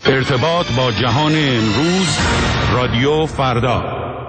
ارتباط با جهان امروز، رادیو فردا.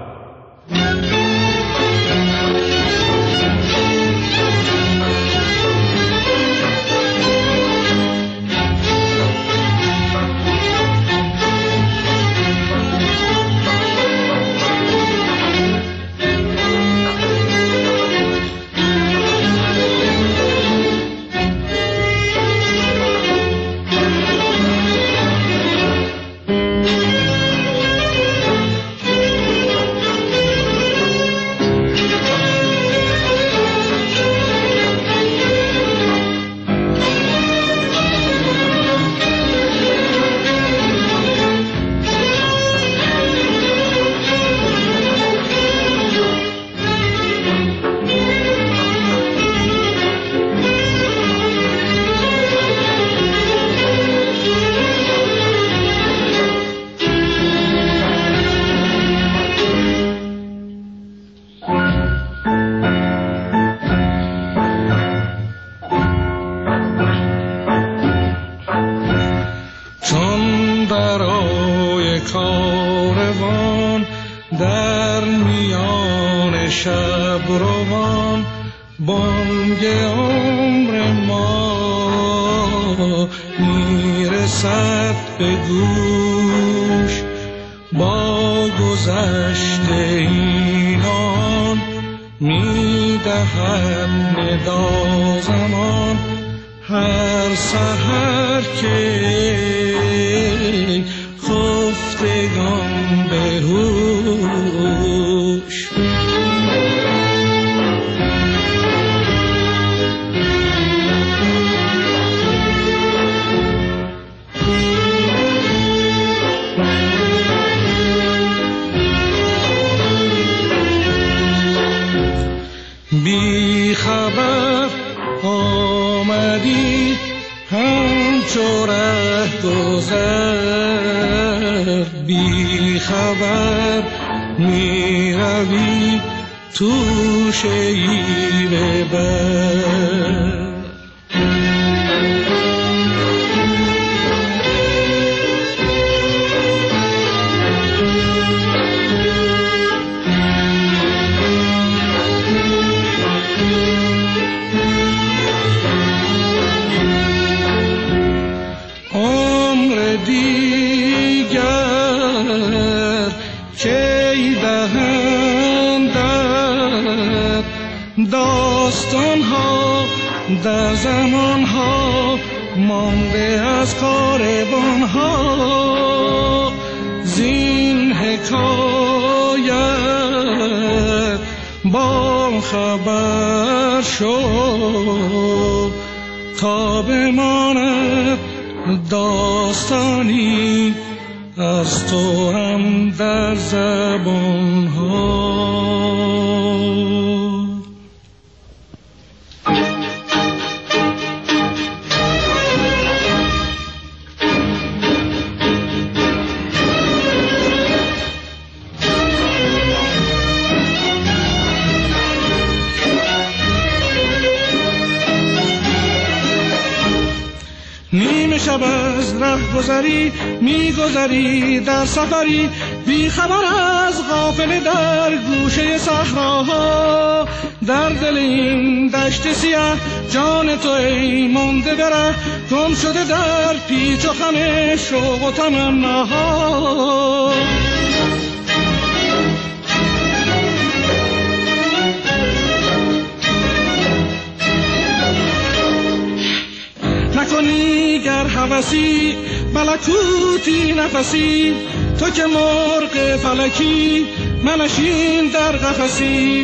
بی خبر آمدی همچو رهگذر، بی خبر می روی تو شیب بر. داستان ها در زمان ها مانده از کاروان ها، زین حکایت با خبر شو تا بماند داستانی از تو هم در زبان ها. نیمه شب از ره گذری میگذری در سفری، بی خبر از غافل در گوشه صحراها، در دل این دشت سیاه جان تو ای مانده بره، گم شده در پیچ و خم شوق و تمناها. نکنی گر هوسی ملکوتی نفسی، تو که مرغ فلکی منشین در قفسی.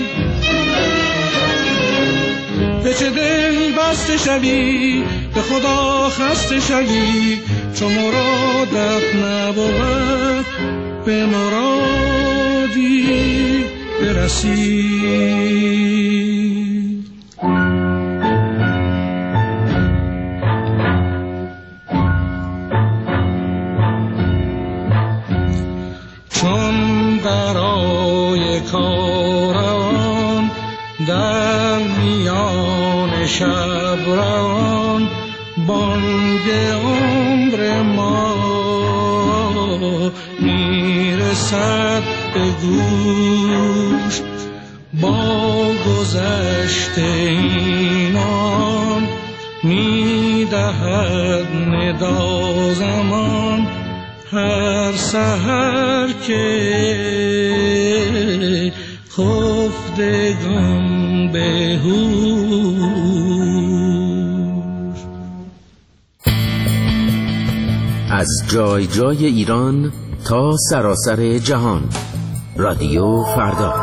به چه دل بسته شوی به خدا خسته شوی، چو مرادت نبود به مرادی برسی. برای کاروان در میان شب روان، بانگ عمر ما رسد به گوش با گذشته اینان میدهد ندا زمان هر سحر که خفتگان به هوش. از جای جای ایران تا سراسر جهان، رادیو فردا.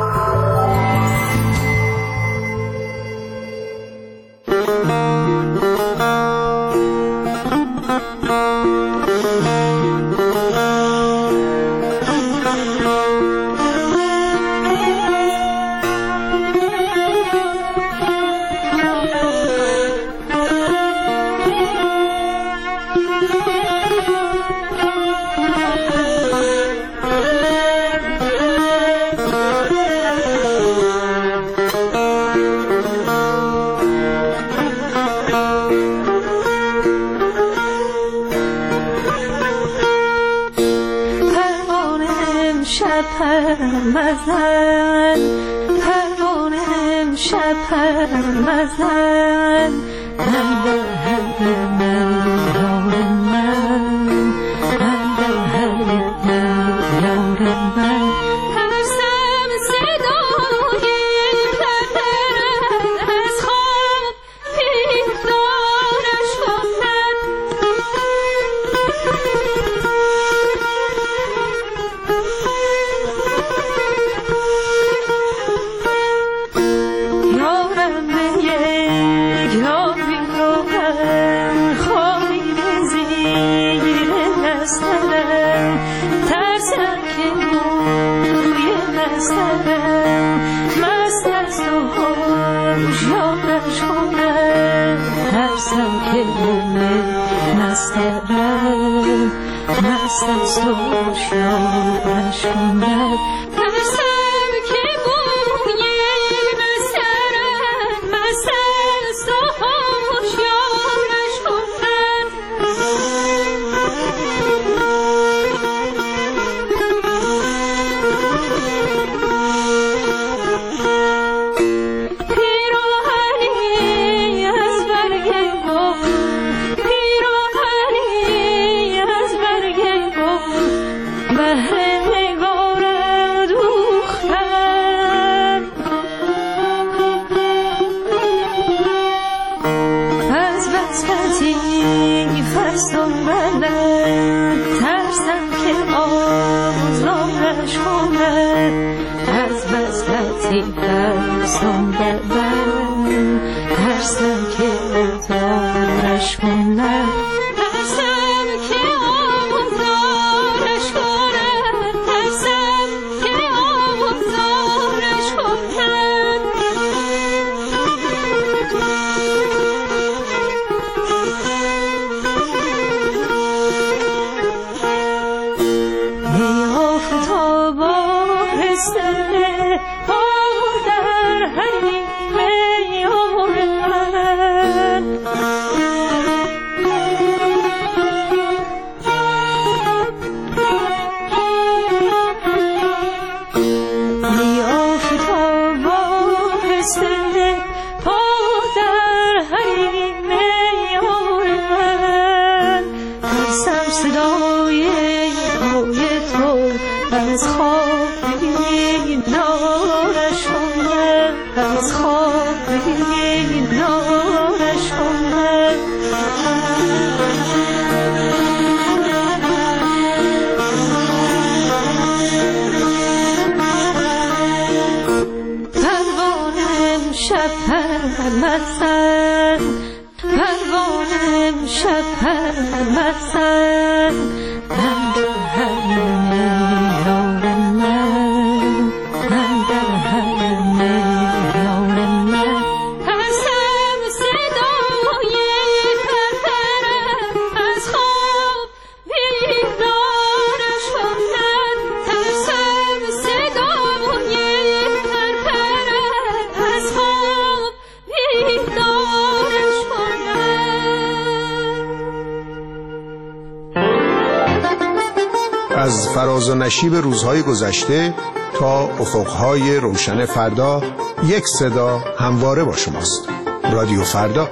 از فراز و نشیب روزهای گذشته تا افقهای روشن فردا، یک صدا همواره با شماست. رادیو فردا.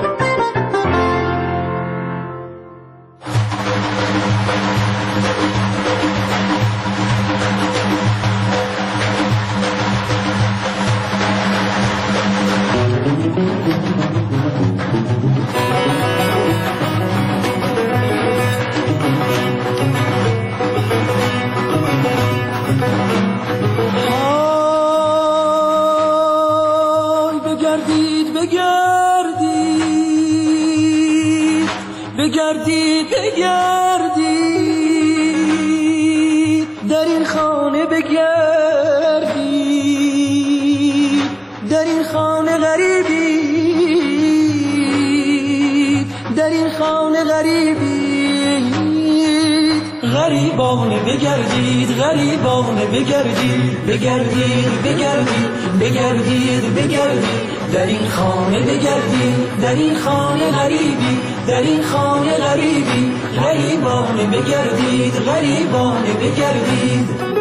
بگردید در این خانه، بگردید در این خانه غریبید، در این خانه غریبید، غریبانه بگردید، غریبانه بگردید، بگردید بگردید بگردید بگردید در این خانه، بگردید در این خانه غریبی، در این خانه غریبی، غریبانه بگردید، غریبانه بگردید.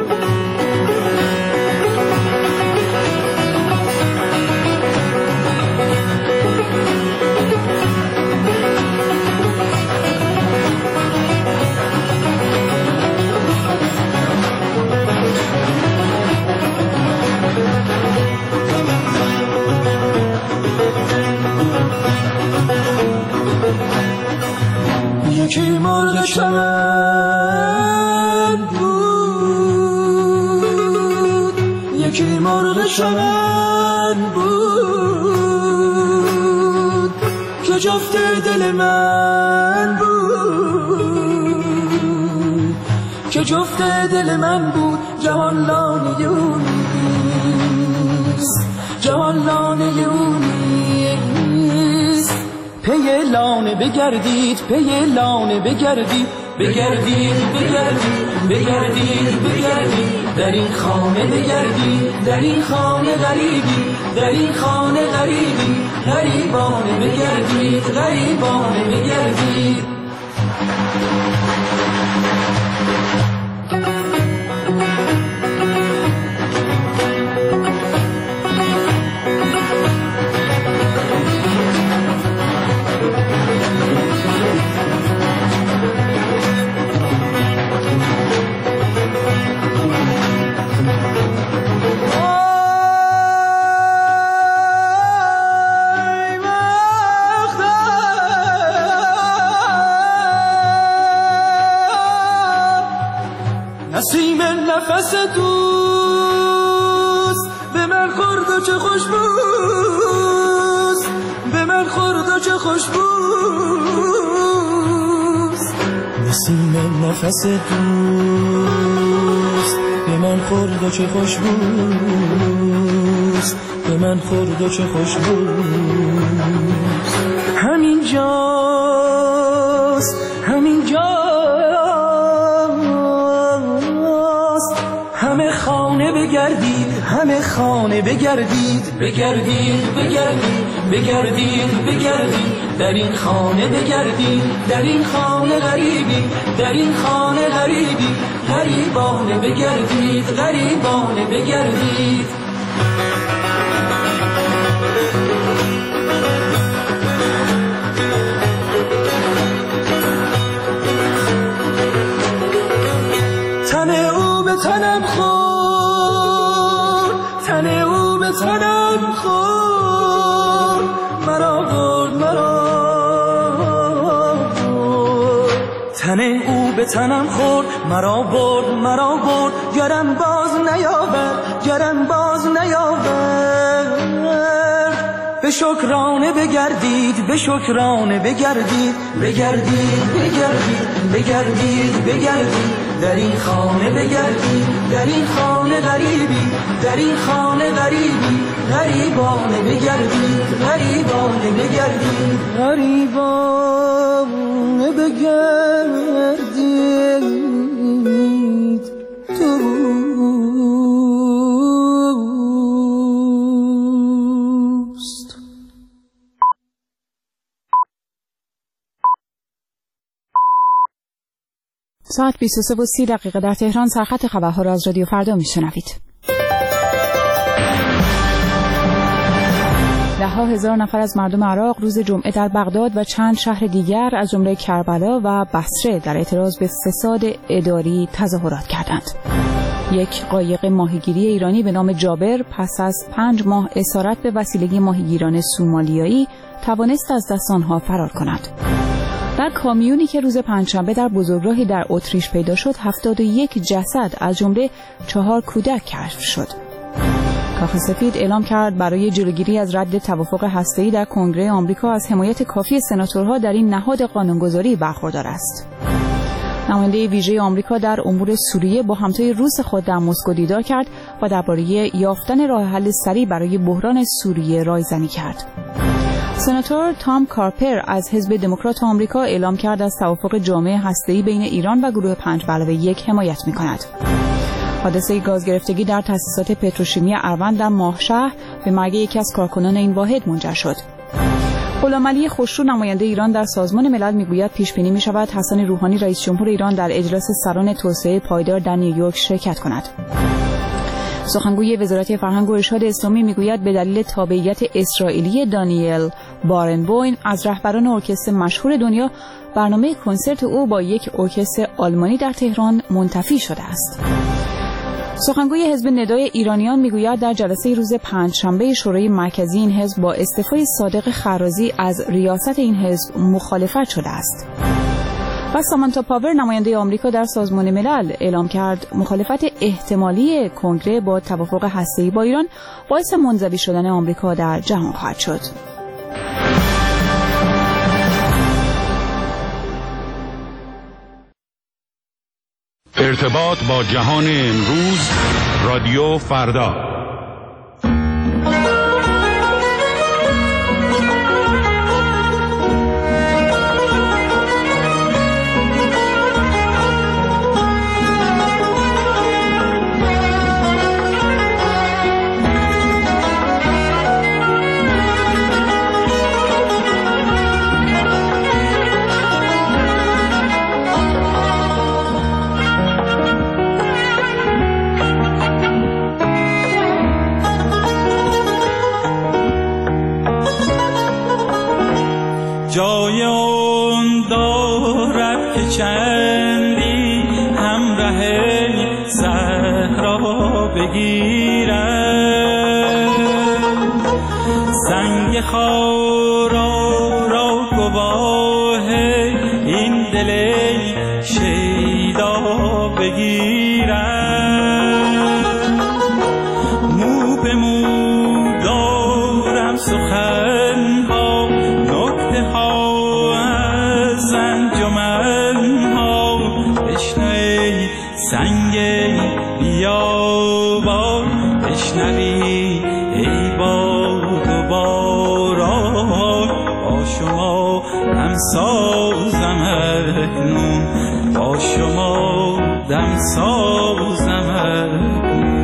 یکی مرغ شمن بود، یکی مرغ شمن بود که جفت دل من بود، که جفت دل من بود. جهان لانه اونیست، جهان لانه اونیست. پی لانه بگردید، پی لانه بگردید، بگردید بگردید بگردید بگردید در این خانه، بگردید در این خانه غریبی، در این خانه غریبی، غریبانه بگردید، غریبانه بگردید. نسیم نفس دوست به من خورد و چه خوشبوست، به من خورد و چه خوشبوست. نسیم نفس دوست به من خورد و چه خوشبوست، به من خورد و چه خوشبوست. همین جاست، همین جاست، همه خانه بگردید، همه خانه بگردید، بگردید بگردید بگردید بگردید در این خانه، بگردید در این خانه غریبی، در این خانه غریبی، غریبانه بگردید، غریبانه بگردید. تن او به تنم خورد، تن او به تنم خورد، مرا برد، مرا برد. تن او به تنم خورد، مرا برد، مرا برد. گرم باز نیاورد، گرم باز نیاورد. به شکرانه بگردید، به شکرانه بگردید، بگردید بگردید بگردید بگردید در این خانه، بگردید در این خانه غریبی، در این خانه غریبی، غریبانه بگردید، غریبانه بگردید، غریبانه بگردید دوست. ساعت 23:30 در تهران سرخط خبرها را از رادیو فردا میشنوید. ده‌ها هزار نفر از مردم عراق روز جمعه در بغداد و چند شهر دیگر از جمله کربلا و بصره در اعتراض به فساد اداری تظاهرات کردند. یک قایق ماهیگیری ایرانی به نام جابر پس از 5 ماه اسارت به وسیله ماهیگیران سومالیایی توانست از دست آنها فرار کند. در کامیونی که روز پنجشنبه در بزرگراهی در اتریش پیدا شد 71 جسد از جمله 4 کودک کشف شد. کاخ سفید اعلام کرد برای جلوگیری از رد توافق هسته‌ای در کنگره آمریکا از حمایت کافی سناتورها در این نهاد قانونگذاری برخوردار است. نماینده ویژه آمریکا در امور سوریه با همتای روس خود در مسکو دیدار کرد و درباره یافتن راه حل سریع برای بحران سوریه رایزنی کرد. سناتور تام کارپر از حزب دموکرات آمریکا اعلام کرد از توافق جامع هسته‌ای بین ایران و گروه 5+1 حمایت می‌کند. حادثه گاز گرفتگی در تأسیسات پتروشیمی اروند در ماهشهر به مرگ یکی از کارکنان این واحد منجر شد. غلامعلی خوشرو نماینده ایران در سازمان ملل میگوید پیش بینی می‌شود حسن روحانی رئیس جمهور ایران در اجلاس سران توسعه پایدار در نیویورک شرکت کند. سخنگوی وزارت فرهنگ و ارشاد اسلامی میگوید به دلیل تابعیت اسرائیلی دانیل بارنبویم از رهبران ارکستر مشهور دنیا برنامه کنسرت او با یک ارکستر آلمانی در تهران منتفی شده است. سخنگوی حزب ندای ایرانیان میگوید در جلسه روز پنجشنبه شورای مرکزی این حزب با استعفای صادق خرازی از ریاست این حزب مخالفت شده است. و سامانتا پاور نماینده آمریکا در سازمان ملل اعلام کرد مخالفت احتمالی کنگره با توافق هسته‌ای با ایران باعث منزوی شدن آمریکا در جهان خواهد شد. ارتباط با جهان امروز رادیو فردا. جای اون دارد که چندی همراه صحرا بگیرد، سنگ خارا را گواه این دل شیدا بگیرد. مو به مو دارم سخنها، نکته ها از انجمن ها، بشنوی سنگ بیابان، بشنوی ای باد و باران. با شما دم سازم اکنون، با شما دم سازم اکنون.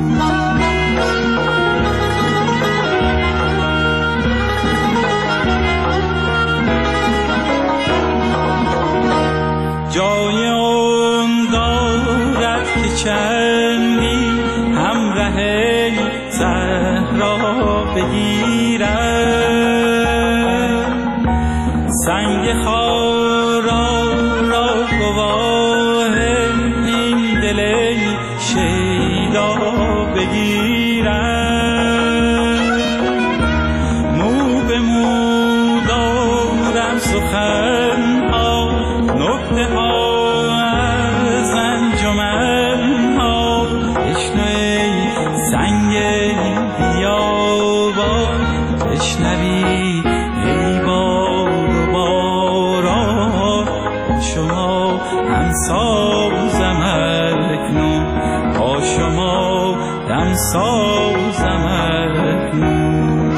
جای اون دارد که چندی همراه صحرا بگیرد، سنگ خارا را گواه این دل شیدا بگیرد. مو به مو دارم سخنها، نکته ها از انجمن ها، بشنوی سنگ بیابان، بشنوی ای باد و باران. با شما هم سازم اکنون، با شما دم سازم اکنون.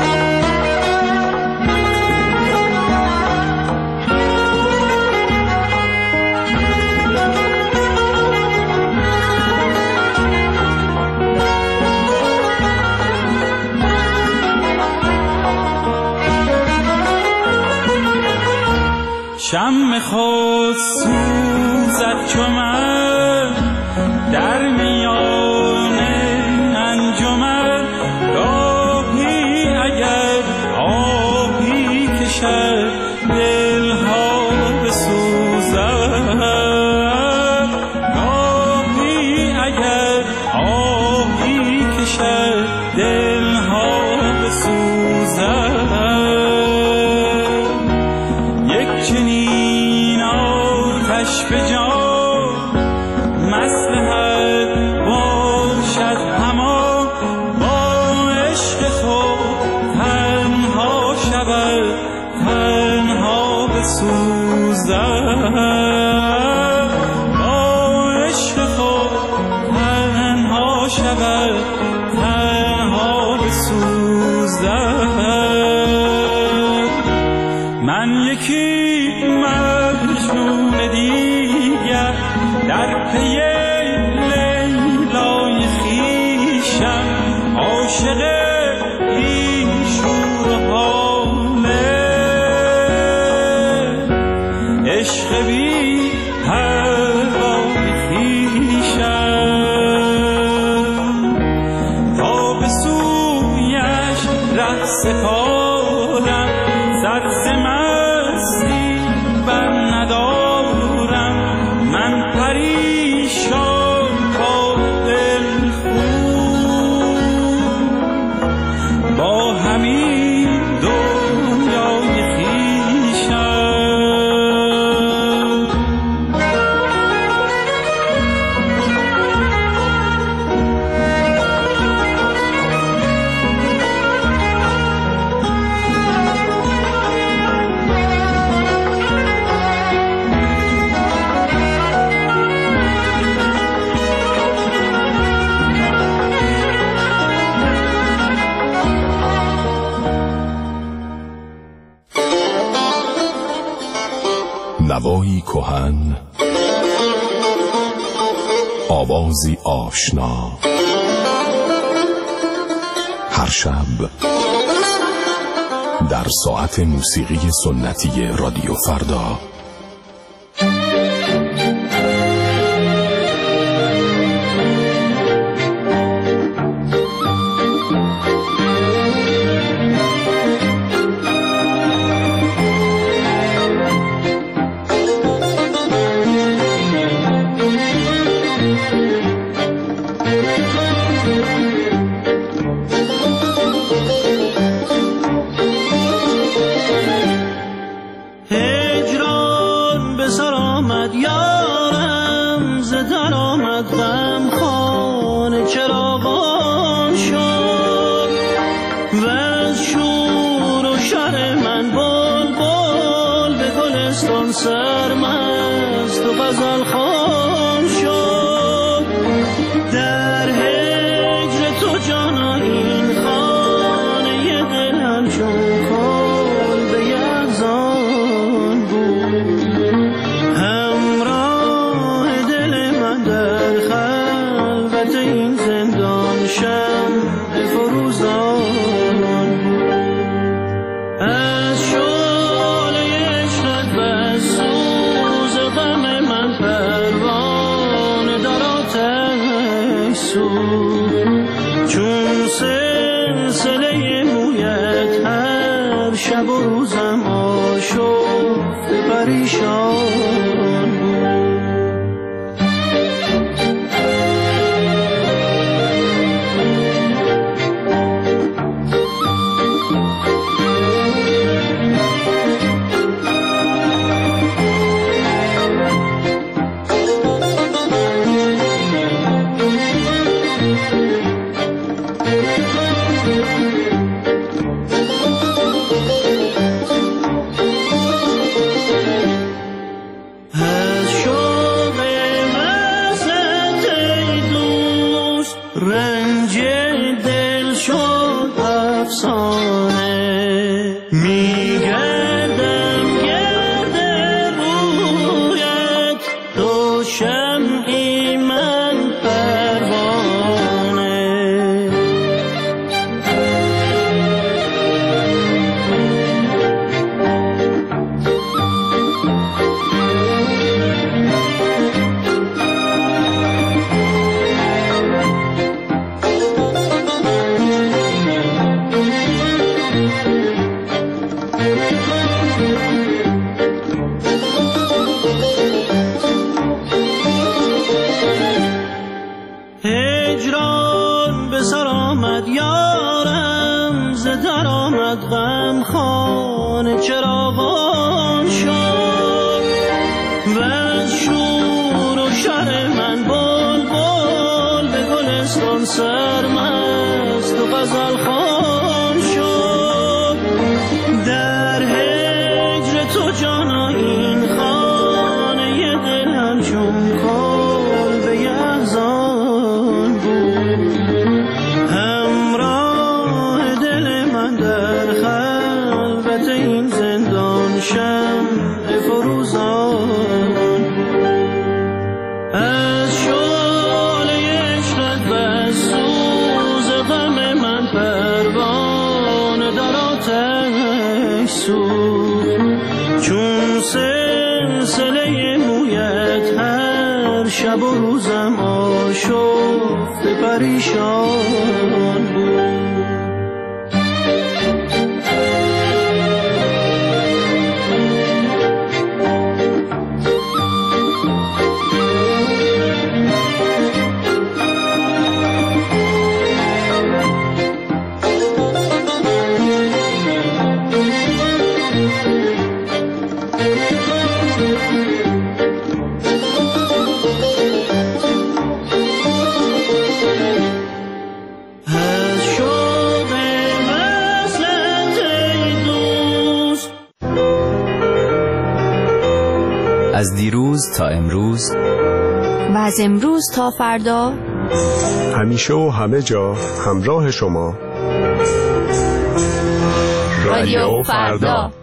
شمع خود سوزد چو من جان مصلحت باشد همان با عشق خود تنها شود تنها بسوزد با عشق خود تنها شود تنها بسوزد من یکی مجنون دیگر در پی لیلای خویشم عاشق این شور و حاله عشق بی پروای خویشم تا به سویش ره سپارم سرز مستی بر ندارم من پریشان با دل خون با همین دنیای خویشم نوایی کهن، آوازی آشنا، هر شب در ساعت موسیقی سنتی رادیو فردا. سرمست و غزل خوان شد در هجر تو جانا این خانه دلم چون کل به یزان بود همراه دل من در خلوت این زندان شمع فروزان از شعله عشقت و سوز غم من پروانه در آتش سوخت چون سلسله مویت هر شب و روزم آشفته پریشان بود. رنج دل شد افسانه میگردم گرد رویت تو شمعی من پروانه هجران به سر آمد یارم ز در آمد غم خانه چراغان شد و از سرمست و غزل خوان شد. در هجر تو جانا این خانه دلم چون کل به یحزان بود. همراه دل من در خلوت این زندان شمع فروزان. از شعله عشقت و از سوز غم من پروانه در آتش سوخت. چون سلسله مویت هر شب و روزم آشفته پریشان بود. از دیروز تا امروز و از امروز تا فردا، همیشه و همه جا همراه شما رادیو فردا.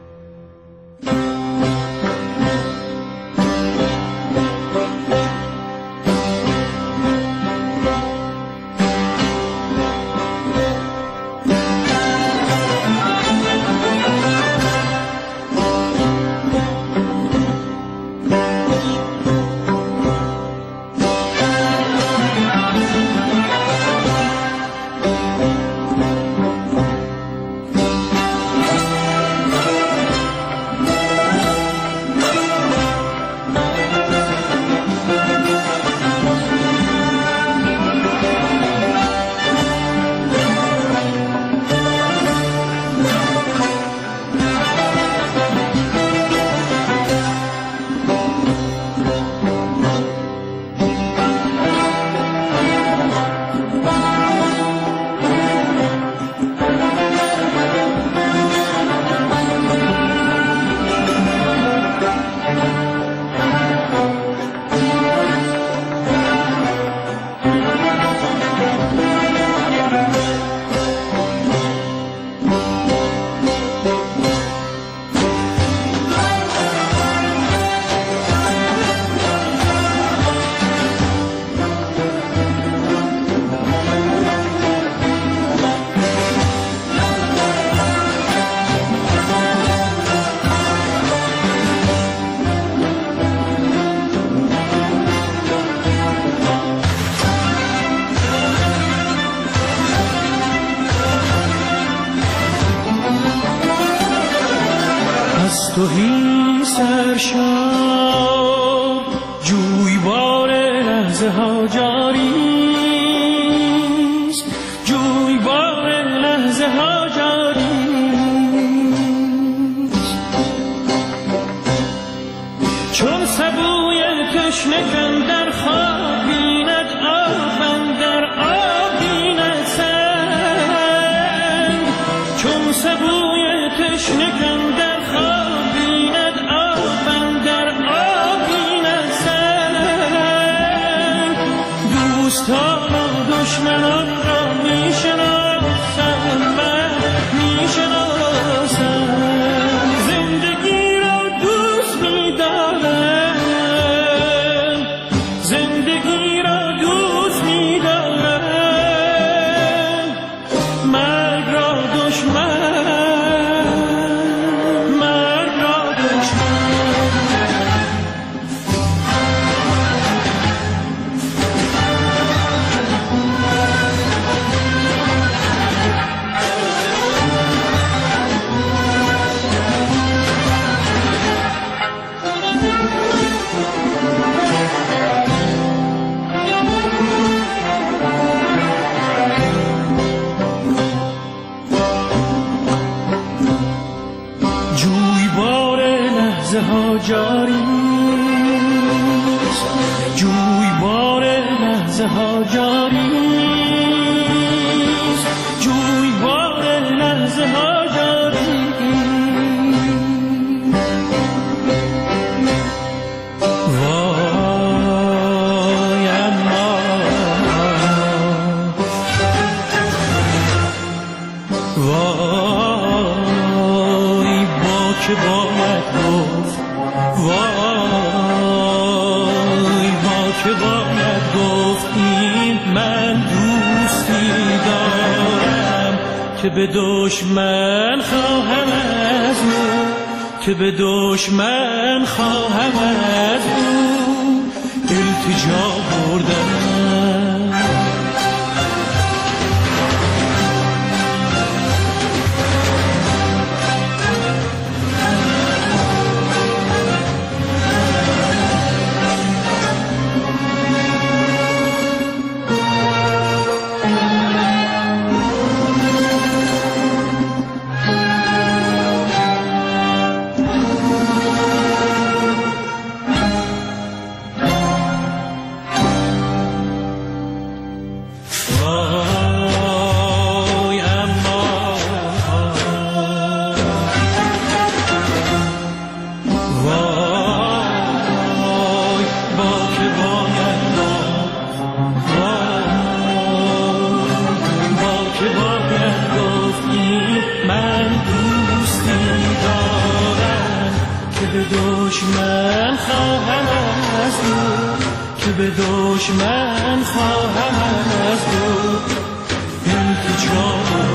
توهی سرشار جویبار لحظه ها جاریست، جویبار لحظه ها جاریست. چون سبوی تشنه در خواب بیند آب در آب بیند سنگ. چون سبوی تشنه در خواب دوستان و دشمنان را میشناسم، من میشناسم. زندگی را دوست میدارم، زندگی را دوست میدارم. مرگ را دشمن، مرگ را دشمن. ها جاریست، جویبار لحظه ها جاریست. که باید گفت این من دوستی دارم که به دشمن خواهم از او، که به دشمن خواهم از او التجا بردم. دشمن خواهم از او، که به دشمن خواهم از او التجا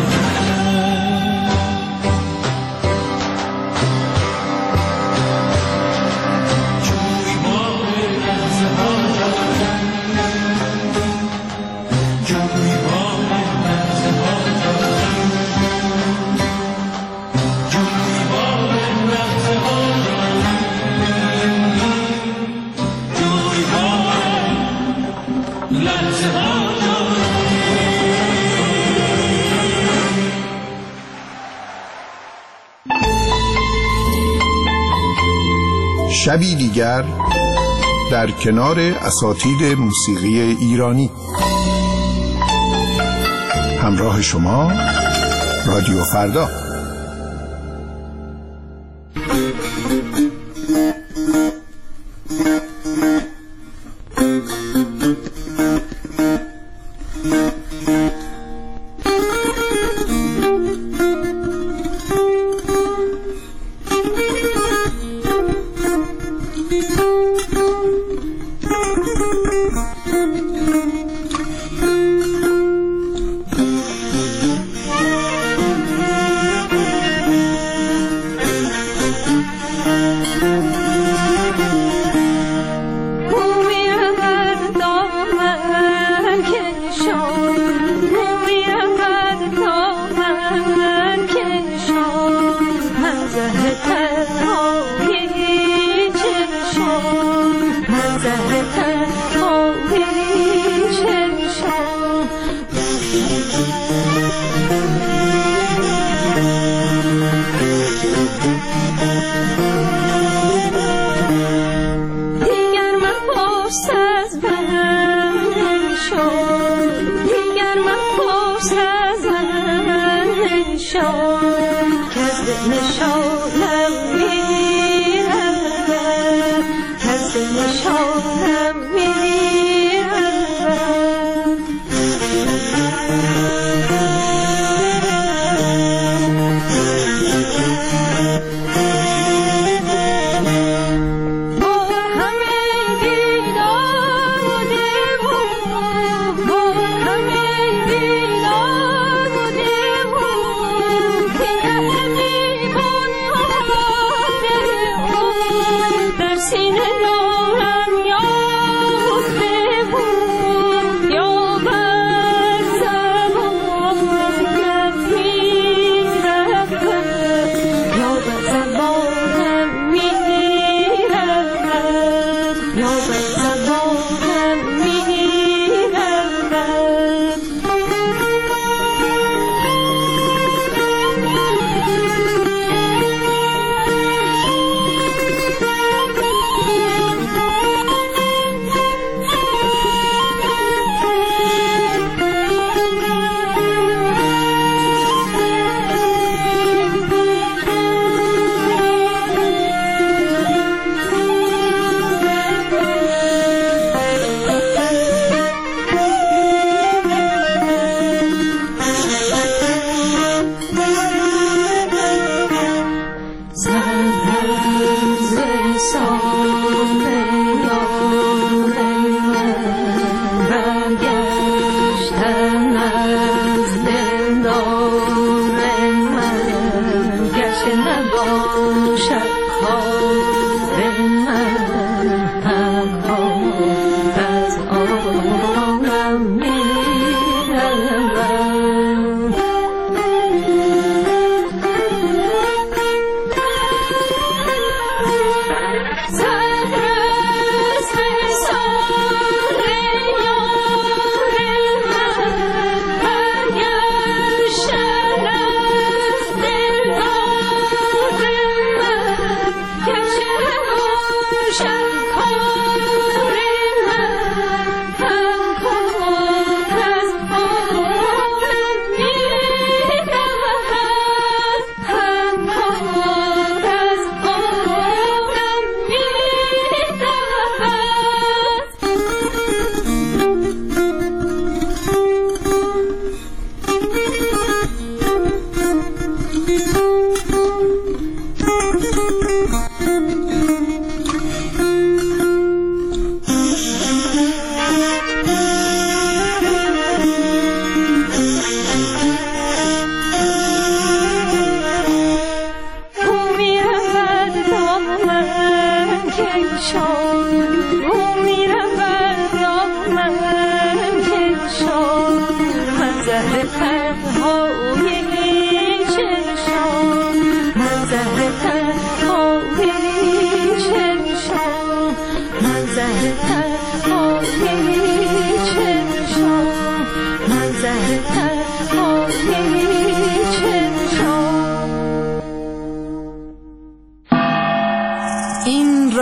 شبی دیگر در کنار اساطیر موسیقی ایرانی. همراه شما رادیو فردا.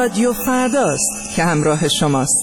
رادیو فرداست که همراه شماست.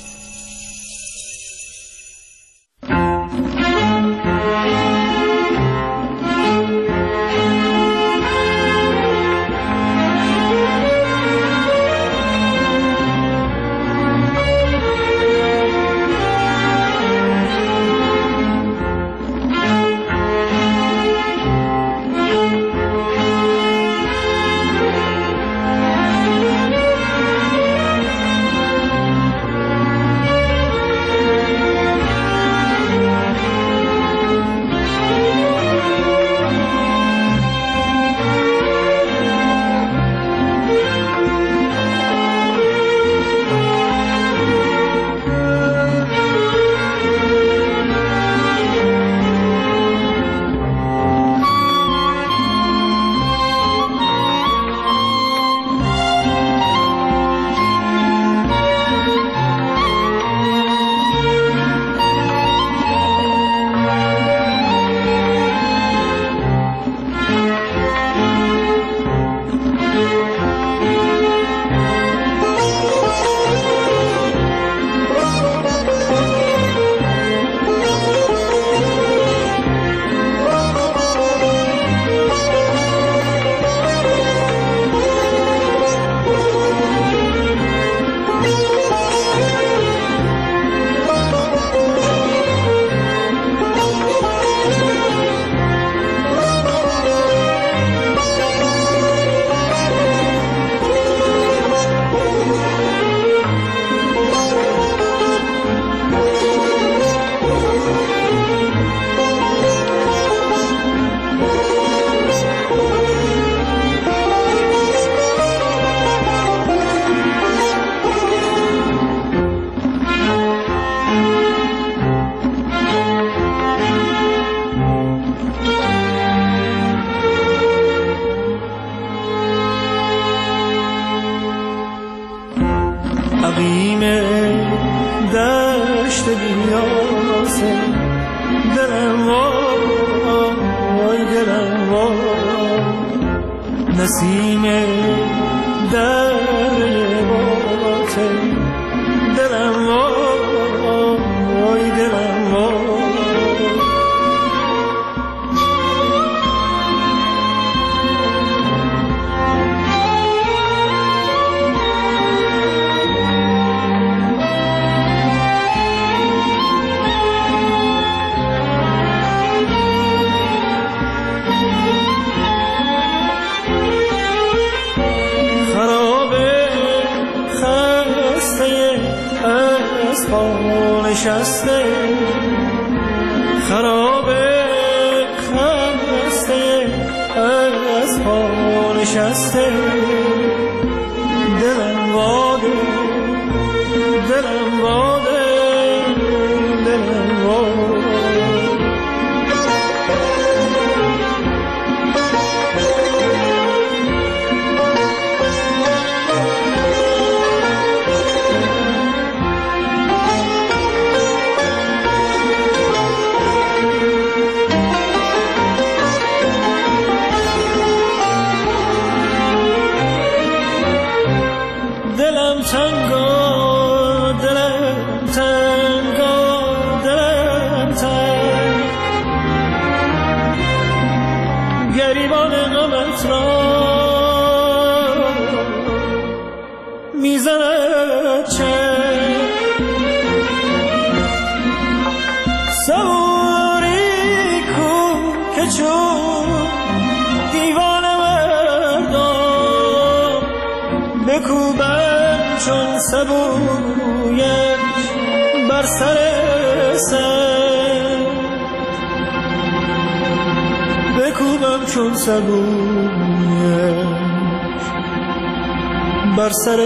بر سر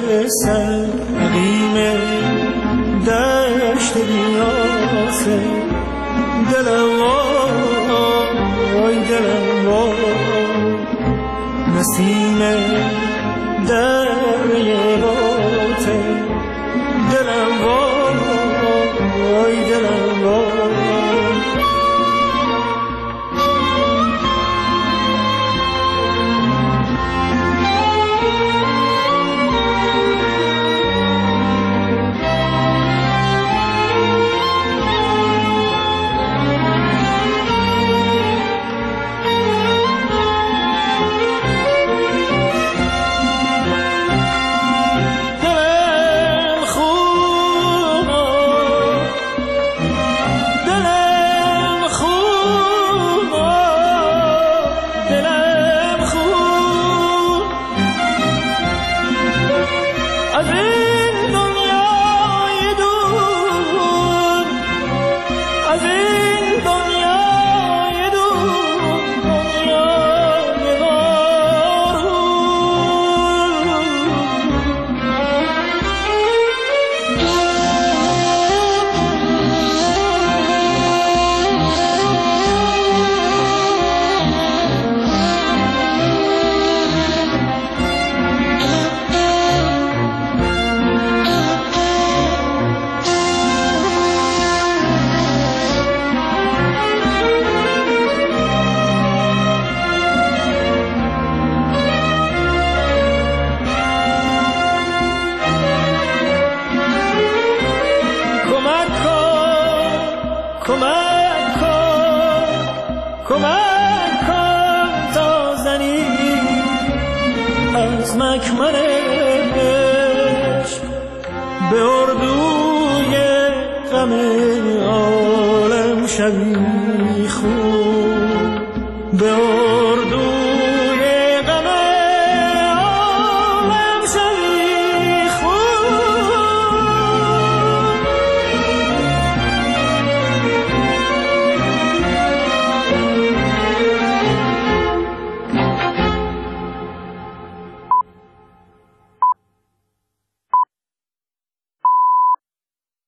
سقیم دشت بیاسه دلم وای دلم وای نسیم دریای باته دلم وای دلم وای کمک کن تا زنی از مکمن عشق به اردوی غم عالم شوی خوب به